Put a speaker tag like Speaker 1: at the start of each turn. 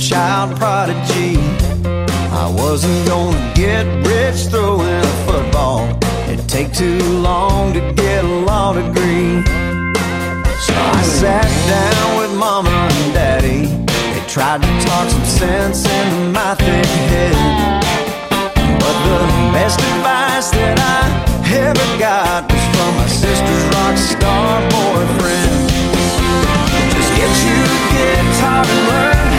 Speaker 1: child prodigy. I wasn't gonna get rich throwing a football. It'd take too long to get a law degree. So I sat down with mama and daddy. They tried to talk some sense into my thick head, but the best advice that I ever got was from my sister's rock star boyfriend. Just get you a guitar and learn